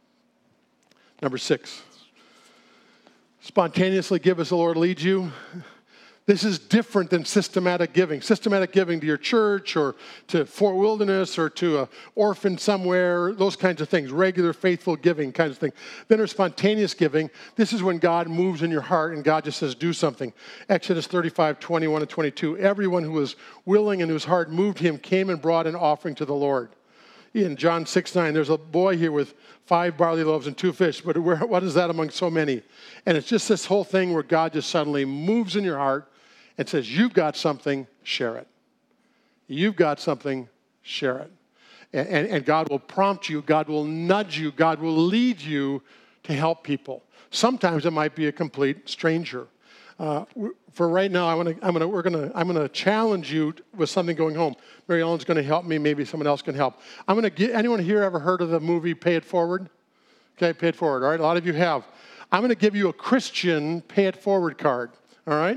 Number six. Spontaneously give as the Lord leads you. This is different than systematic giving. Systematic giving to your church or to Fort Wilderness or to an orphan somewhere, those kinds of things. Regular, faithful giving kinds of thing. Then there's spontaneous giving. This is when God moves in your heart and God just says, do something. Exodus thirty-five, twenty-one and twenty-two. Everyone who was willing and whose heart moved him came and brought an offering to the Lord. In John six, nine, there's a boy here with five barley loaves and two fish, but where, what is that among so many? And it's just this whole thing where God just suddenly moves in your heart and says, you've got something, share it. You've got something, share it. And, and, and God will prompt you, God will nudge you, God will lead you to help people. Sometimes it might be a complete stranger. Uh, for right now, I want to. I'm going to. We're going to. I'm going to challenge you with something going home. Mary Ellen's going to help me. Maybe someone else can help. I'm going to get. Anyone here ever heard of the movie Pay It Forward? Okay, Pay It Forward. All right, a lot of you have. I'm going to give you a Christian Pay It Forward card. All right?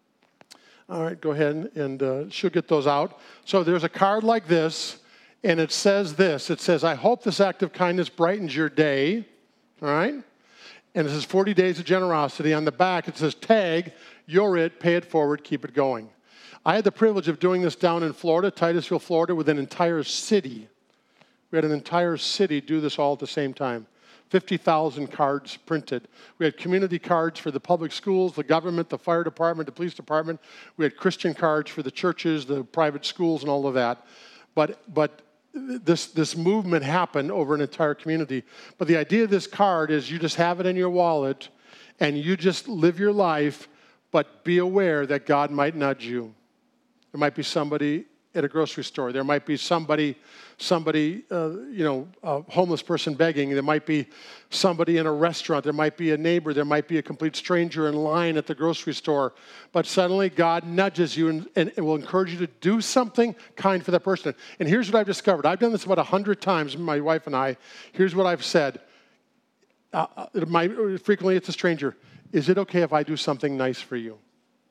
All right, go ahead and, and uh, she'll get those out. So there's a card like this, and it says this. It says, I hope this act of kindness brightens your day. All right? And it says forty days of generosity. On the back, it says, tag, you're it, pay it forward, keep it going. I had the privilege of doing this down in Florida, Titusville, Florida, with an entire city. We had an entire city do this all at the same time. fifty thousand cards printed. We had community cards for the public schools, the government, the fire department, the police department. We had Christian cards for the churches, the private schools, and all of that. But, but this, this movement happened over an entire community. But the idea of this card is you just have it in your wallet, and you just live your life, but be aware that God might nudge you. There might be somebody at a grocery store. There might be somebody, somebody, uh, you know, a homeless person begging. There might be somebody in a restaurant. There might be a neighbor. There might be a complete stranger in line at the grocery store. But suddenly God nudges you and, and, and will encourage you to do something kind for that person. And here's what I've discovered. I've done this about a hundred times, my wife and I. Here's what I've said. Uh, my, frequently it's a stranger. Is it okay if I do something nice for you?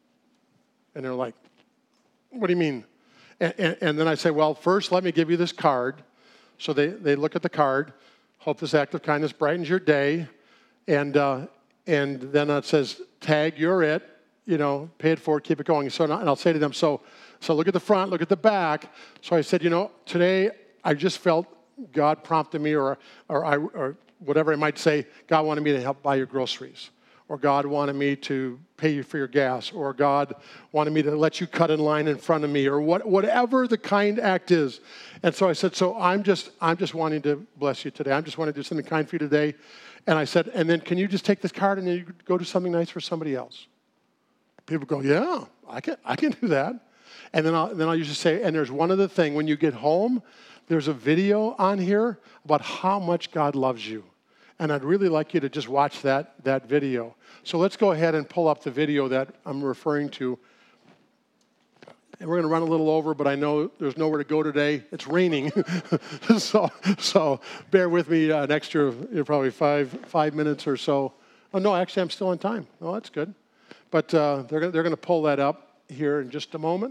And they're like, what do you mean? And, and, and then I say, well, first let me give you this card. So they, they look at the card. Hope this act of kindness brightens your day. And uh, and then it says, tag, you're it. You know, pay it forward, keep it going. So and I'll say to them, so so look at the front, look at the back. So I said, you know, today I just felt God prompted me, or or I or whatever I might say, God wanted me to help buy your groceries. Or God wanted me to pay you for your gas, or God wanted me to let you cut in line in front of me, or what, whatever the kind act is. And so I said, so I'm just, I'm just wanting to bless you today. I'm just wanting to do something kind for you today. And I said, and then can you just take this card and then you go do something nice for somebody else? People go, yeah, I can, I can do that. And then I'll, and then I'll usually say, and there's one other thing. When you get home, there's a video on here about how much God loves you. And I'd really like you to just watch that, that video. So let's go ahead and pull up the video that I'm referring to. And we're going to run a little over, but I know there's nowhere to go today. It's raining. so so bear with me uh, an extra you know, probably five five minutes or so. Oh, no, actually, I'm still on time. Oh, that's good. But uh, they're going they're going to pull that up here in just a moment.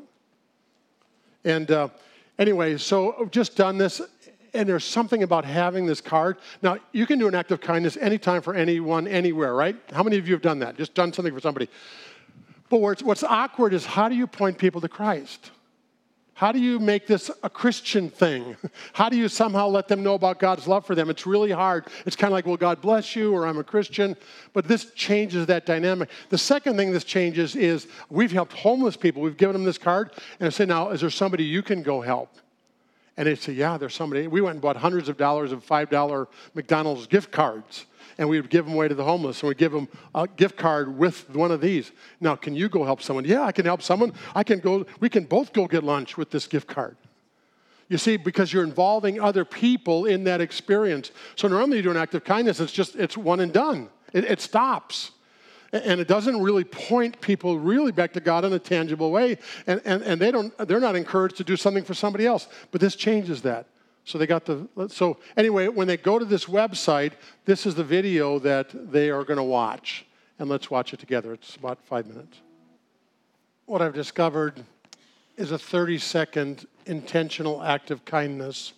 And uh, anyway, so I've just done this. And there's something about having this card. Now, you can do an act of kindness anytime for anyone, anywhere, right? How many of you have done that? Just done something for somebody. But what's, what's awkward is how do you point people to Christ? How do you make this a Christian thing? How do you somehow let them know about God's love for them? It's really hard. It's kind of like, well, God bless you, or I'm a Christian. But this changes that dynamic. The second thing this changes is we've helped homeless people. We've given them this card. And I say, now, is there somebody you can go help? And they'd say, yeah, there's somebody. We went and bought hundreds of dollars of five dollar McDonald's gift cards. And we would give them away to the homeless. And we'd give them a gift card with one of these. Now, can you go help someone? Yeah, I can help someone. I can go. We can both go get lunch with this gift card. You see, because you're involving other people in that experience. So normally you do an act of kindness. It's just, it's one and done. It, it stops. And it doesn't really point people really back to God in a tangible way. And, and, and they don't, they're not encouraged to do something for somebody else. But this changes that. So they got the, so anyway, when they go to this website, this is the video that they are going to watch. And let's watch it together. It's about five minutes. What I've discovered is a thirty-second intentional act of kindness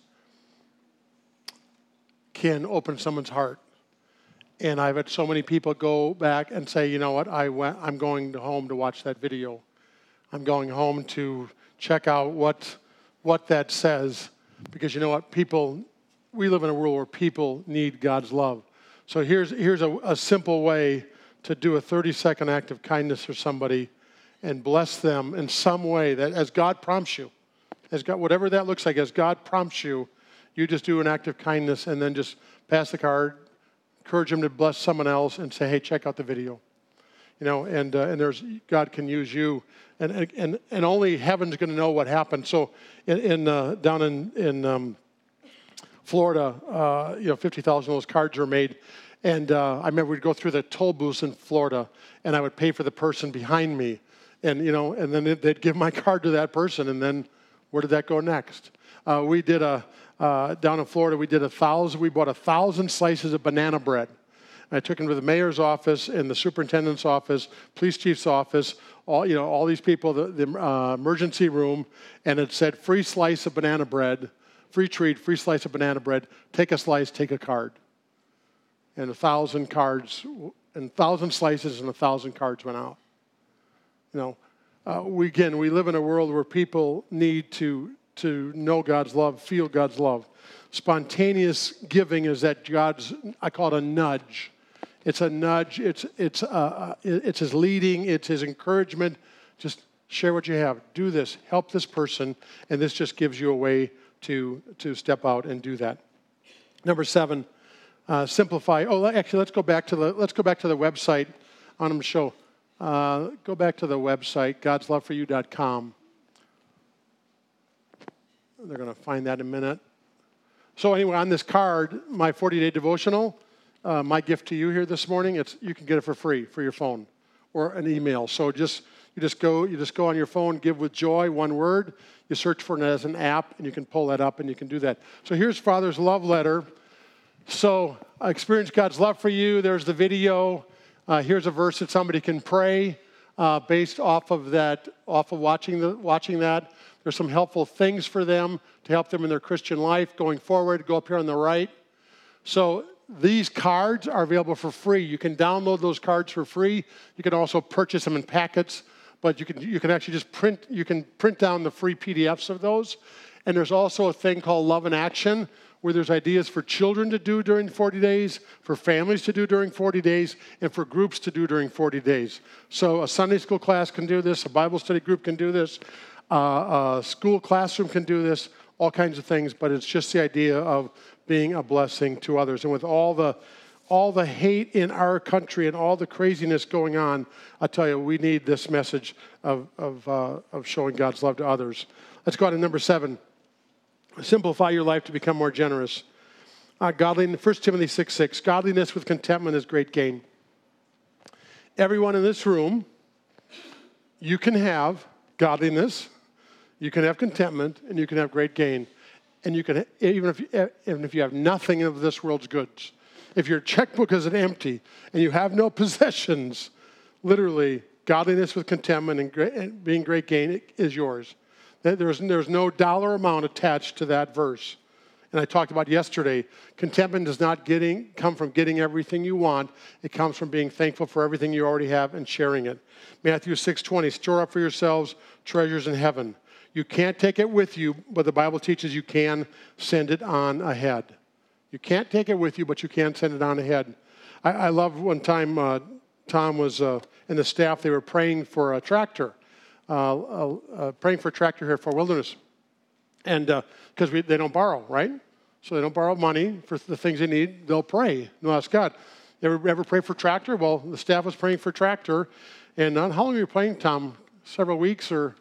can open someone's heart. And I've had so many people go back and say, you know what, I went, I'm going home to watch that video. I'm going home to check out what, what that says. Because you know what, people, we live in a world where people need God's love. So here's, here's a, a simple way to do a thirty-second act of kindness for somebody and bless them in some way that as God prompts you, as God, whatever that looks like, as God prompts you, you just do an act of kindness and then just pass the card, encourage them to bless someone else and say, hey, check out the video. You know, and uh, and there's, God can use you. And and and only heaven's going to know what happened. So in, in uh, down in, in um, Florida, uh, you know, fifty thousand of those cards were made. And uh, I remember we'd go through the toll booths in Florida, and I would pay for the person behind me. And, you know, and then they'd give my card to that person, and then where did that go next? Uh, we did a, uh, down in Florida, we did a thousand, we bought a thousand slices of banana bread. I took him to the mayor's office and the superintendent's office, police chief's office, all you know, all these people, the, the uh, emergency room, and it said free slice of banana bread, free treat, free slice of banana bread. Take a slice, take a card. And a thousand cards, and a thousand slices, and a thousand cards went out. You know, uh, we again we live in a world where people need to to know God's love, feel God's love. Spontaneous giving is that God's, I call it a nudge. It's a nudge. It's it's uh, it's his leading. It's his encouragement. Just share what you have. Do this. Help this person, and this just gives you a way to to step out and do that. Number seven, uh, simplify. Oh, actually, let's go back to the let's go back to the website on the show. Uh, go back to the website, gods love for you dot com. They're going to find that in a minute. So anyway, on this card, my forty-day devotional. Uh, my gift to you here this morning, it's you can get it for free for your phone or an email. So just you just go you just go on your phone, give with joy, one word. You search for it as an app, and you can pull that up, and you can do that. So here's Father's love letter. So I experienced God's love for you. There's the video. Uh, here's a verse that somebody can pray uh, based off of that, off of watching the watching that. There's some helpful things for them to help them in their Christian life going forward. Go up here on the right. So these cards are available for free. You can download those cards for free. You can also purchase them in packets, but you can you can actually just print you can print down the free P D Fs of those. And there's also a thing called Love in Action, where there's ideas for children to do during forty days, for families to do during forty days, and for groups to do during forty days. So a Sunday school class can do this, a Bible study group can do this, uh, a school classroom can do this, all kinds of things, but it's just the idea of being a blessing to others. And with all the all the hate in our country and all the craziness going on, I tell you, we need this message of of, uh, of showing God's love to others. Let's go on to number seven. Simplify your life to become more generous. Uh, godliness, First Timothy six six, godliness with contentment is great gain. Everyone in this room, you can have godliness, you can have contentment, and you can have great gain. And you can, even if, you, even if you have nothing of this world's goods, if your checkbook is empty and you have no possessions, literally, godliness with contentment and, great, and being great gain is yours. There's, there's no dollar amount attached to that verse. And I talked about yesterday, contentment does not getting, come from getting everything you want. It comes from being thankful for everything you already have and sharing it. Matthew six twenty, store up for yourselves treasures in heaven. You can't take it with you, but the Bible teaches you can send it on ahead. You can't take it with you, but you can send it on ahead. I, I love one time uh, Tom was uh, and the staff, they were praying for a tractor. Uh, uh, uh, praying for a tractor here for Wilderness. And because uh, they don't borrow, right? So they don't borrow money for the things they need. They'll pray. They'll ask God. You ever, ever pray for tractor? Well, the staff was praying for tractor. And uh, how long were you praying, Tom? Several weeks or?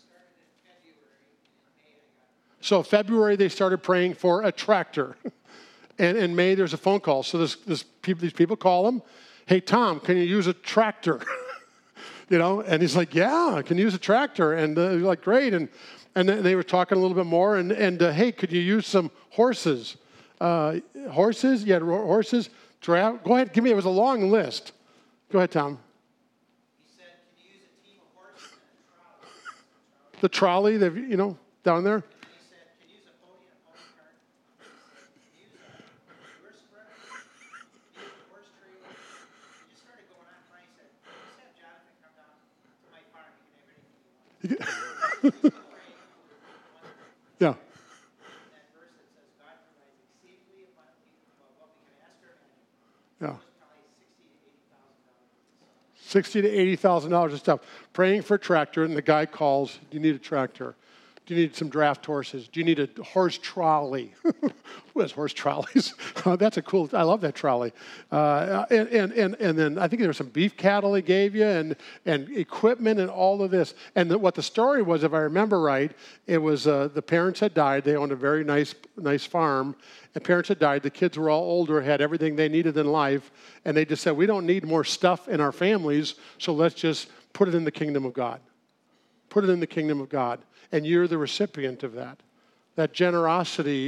So February, they started praying for a tractor. and in May, there's a phone call. So this, this people, these people call him, hey, Tom, can you use a tractor? You know, and he's like, yeah, I can use a tractor. And uh, he's like, great. And and then they were talking a little bit more. And, and uh, hey, could you use some horses? Uh, horses? Yeah, horses. Giraffe. Go ahead, give me, it was a long list. Go ahead, Tom. He said, can you use a team of horses and a trolley? The trolley, they've, you know, down there. And he said, can you use a pony and a pony cart? Can you use a horse spreader? Can you use a horse trailer? He just started going on. And I said, just have Jonathan come down to my farm. You can have anything you want. Yeah. That verse that says, God provides exceedingly abundantly above what we can ask or imagine. Yeah. It was probably sixty to eighty thousand dollars. Sixty to eighty thousand dollars of stuff. Praying for a tractor, and the guy calls. Do you need a tractor? Do you need some draft horses? Do you need a horse trolley? Who has horse trolleys? Oh, that's a cool. I love that trolley. Uh, and, and and and then I think there was some beef cattle he gave you, and and equipment, and all of this. And the, what the story was, if I remember right, it was uh, the parents had died. They owned a very nice nice farm. And parents had died. The kids were all older, had everything they needed in life, and they just said, we don't need more stuff in our families, so let's just put it in the kingdom of God. Put it in the kingdom of God. And you're the recipient of that. That generosity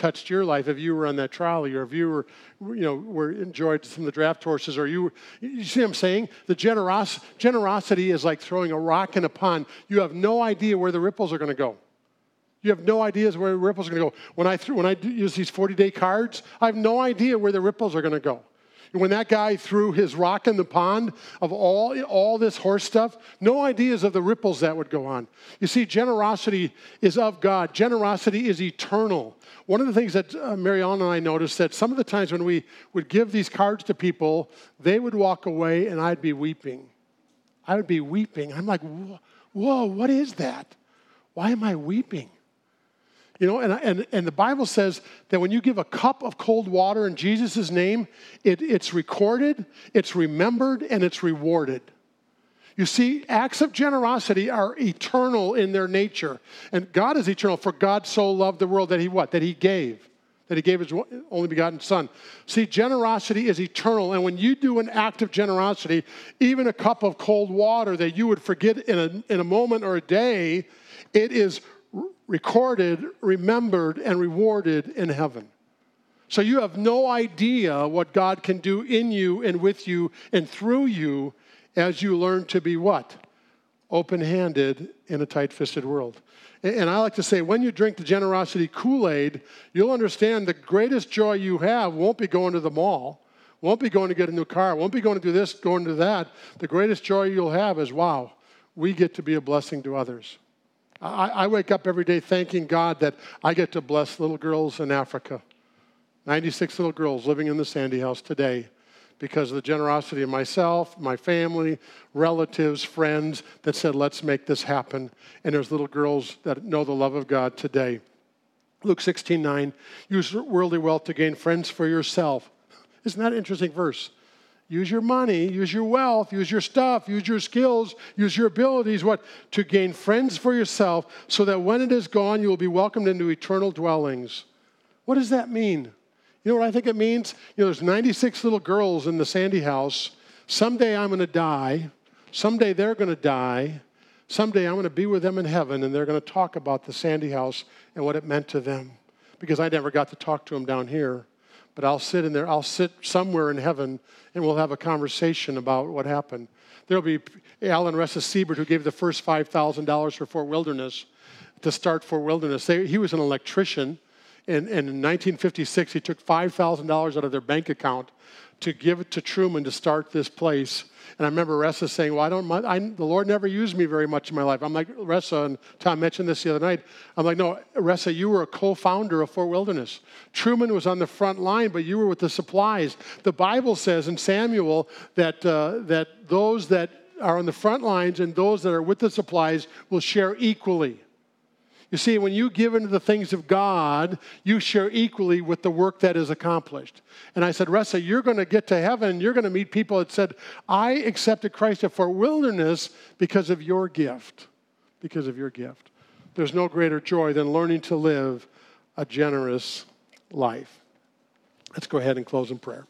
touched your life if you were on that trolley, or if you were, you know, were enjoyed some of the draft horses, or you were, you see what I'm saying? The generos, generosity is like throwing a rock in a pond. You have no idea where the ripples are going to go. You have no idea where the ripples are going to go. When I threw, when I use these forty-day cards, I have no idea where the ripples are going to go. When that guy threw his rock in the pond of all, all this horse stuff, no ideas of the ripples that would go on. You see, generosity is of God. Generosity is eternal. One of the things that uh, Mary Ellen and I noticed, that some of the times when we would give these cards to people, they would walk away and I'd be weeping. I would be weeping. I'm like, whoa, what is that? Why am I weeping? You know, and, and, and the Bible says that when you give a cup of cold water in Jesus' name, it, it's recorded, it's remembered, and it's rewarded. You see, acts of generosity are eternal in their nature. And God is eternal. For God so loved the world that he what? That he gave. That he gave his only begotten son. See, generosity is eternal. And when you do an act of generosity, even a cup of cold water that you would forget in a, in a moment or a day, it is recorded, remembered, and rewarded in heaven. So you have no idea what God can do in you and with you and through you as you learn to be what? Open-handed in a tight-fisted world. And I like to say, when you drink the generosity Kool-Aid, you'll understand the greatest joy you have won't be going to the mall, won't be going to get a new car, won't be going to do this, going to that. The greatest joy you'll have is, wow, we get to be a blessing to others. I, I wake up every day thanking God that I get to bless little girls in Africa. ninety-six little girls living in the Sandy House today because of the generosity of myself, my family, relatives, friends that said, let's make this happen. And there's little girls that know the love of God today. Luke sixteen nine, use worldly wealth to gain friends for yourself. Isn't that an interesting verse? Use your money, use your wealth, use your stuff, use your skills, use your abilities, what? To gain friends for yourself so that when it is gone, you will be welcomed into eternal dwellings. What does that mean? You know what I think it means? You know, there's ninety-six little girls in the Sandy House. Someday I'm going to die. Someday they're going to die. Someday I'm going to be with them in heaven, and they're going to talk about the Sandy House and what it meant to them. Because I never got to talk to them down here. But I'll sit in there, I'll sit somewhere in heaven, and we'll have a conversation about what happened. There'll be Alan Ressa Siebert, who gave the first five thousand dollars for Fort Wilderness, to start Fort Wilderness. They, he was an electrician, and, and in nineteen fifty-six, he took five thousand dollars out of their bank account to give it to Truman to start this place. And I remember Ressa saying, well, I don't, I, the Lord never used me very much in my life. I'm like, Ressa, and Tom mentioned this the other night. I'm like, no, Ressa, you were a co-founder of Fort Wilderness. Truman was on the front line, but you were with the supplies. The Bible says in Samuel that, uh, that those that are on the front lines and those that are with the supplies will share equally. You see, when you give into the things of God, you share equally with the work that is accomplished. And I said, Ressa, you're going to get to heaven. You're going to meet people that said, I accepted Christ at Fort Wilderness because of your gift. Because of your gift. There's no greater joy than learning to live a generous life. Let's go ahead and close in prayer.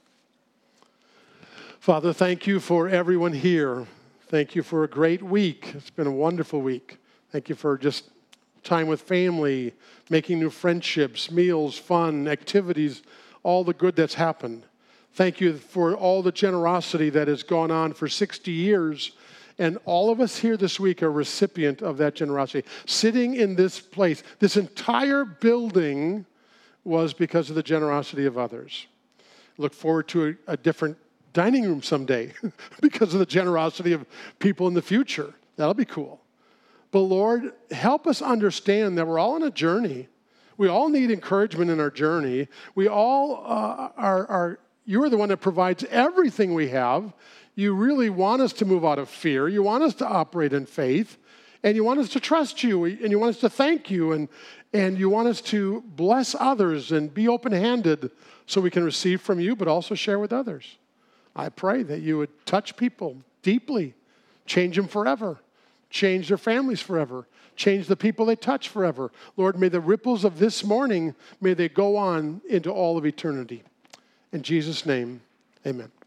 Father, thank you for everyone here. Thank you for a great week. It's been a wonderful week. Thank you for just time with family, making new friendships, meals, fun, activities, all the good that's happened. Thank you for all the generosity that has gone on for sixty years. And all of us here this week are recipient of that generosity. Sitting in this place, this entire building was because of the generosity of others. Look forward to a, a different dining room someday because of the generosity of people in the future. That'll be cool. But Lord, help us understand that we're all on a journey. We all need encouragement in our journey. We all uh, are, are, you're the one that provides everything we have. You really want us to move out of fear. You want us to operate in faith. And you want us to trust you. And you want us to thank you. And, and you want us to bless others and be open-handed so we can receive from you, but also share with others. I pray that you would touch people deeply, change them forever. Change their families forever. Change the people they touch forever. Lord, may the ripples of this morning, may they go on into all of eternity. In Jesus' name, amen.